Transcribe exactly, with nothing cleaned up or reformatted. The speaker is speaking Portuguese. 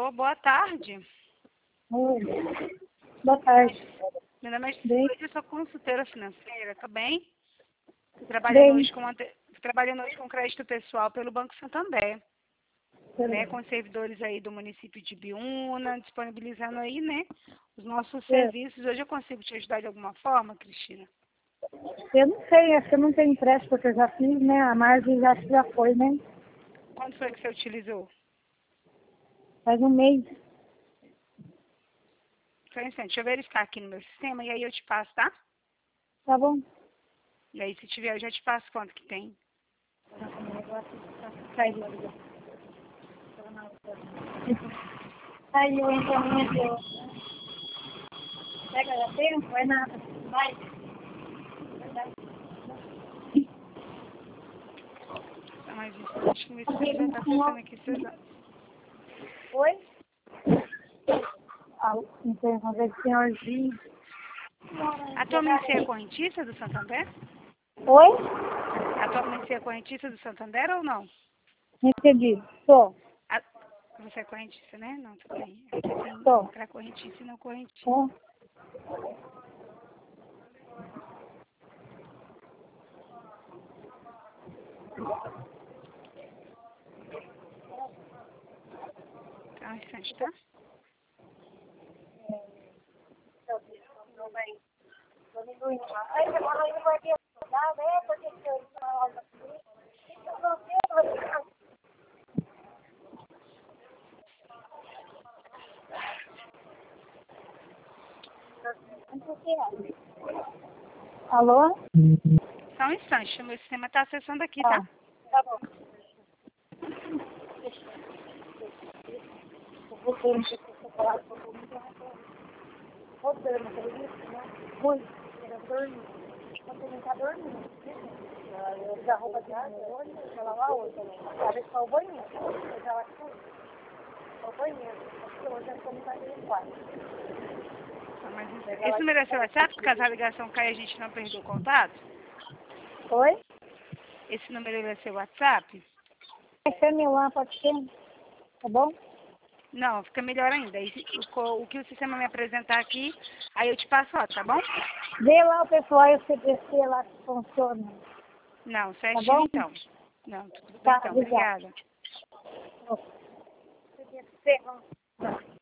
Alô, boa tarde. Oi. Boa tarde. Meu nome é Bem? Cida, eu sou consultora financeira, tá bem? Tô trabalhando Bem. hoje com, ante- trabalhando hoje com crédito pessoal pelo Banco Santander, né, com os servidores aí do município de Biúna, disponibilizando aí, né, os nossos É. serviços. Hoje eu consigo te ajudar de alguma forma, Cristina? Eu não sei, acho que eu não tenho empréstimo, porque eu já fiz, né? A margem já, já foi, né? Quando foi que você utilizou? Faz um mês. Só um instante, deixa eu verificar aqui no meu sistema e aí eu te passo, tá? Tá bom? E aí se tiver eu já te passo quanto que tem. Saiu, então, minha Deus. Pega, já tem? Não vai nada. Vai. Tá mais um instante que o meu sistema já tá acessando aqui seus dados. Oi? Ah, então, vamos ver se tem orgia. Atualmente você é correntista do Santander? Oi? Atualmente você é correntista do Santander ou não? Não entendi. Tô. A- Você é correntista, né? Não, tudo bem. É porque tem Tô. para correntista e não correntista. Tô. Tá, um instante, tá? Aí você fala, ele vai ter ajudado, é porque eu Alô? Só um instante, o meu sistema tá acessando aqui, Tá. tá? Tá bom. Eu vou ter um separado para todo mundo. Rodando, tá isso, né? Muito. Era dormindo. Você não tá dormindo. Eu uso a roupa de olho, eu lavar a outra. Às vezes só o banheiro. Eu já lavo tudo. Só o banheiro. Porque hoje eu estou no banheiro quarto. Só mais um instante. Esse número é seu WhatsApp? Caso a ligação caia, a gente não perdeu o contato? Oi? Esse número ele é seu WhatsApp? Esse é meu lá, pode ser? Tá bom? Não, fica melhor ainda. Aí, o, co- o que o sistema me apresentar aqui, aí eu te passo, ó, tá bom? Vê lá o pessoal e o C D C lá que funciona. Não, Tá certinho bom? então. Não, tudo bem Tá, então. obrigada. Obrigada. C D C, vamos.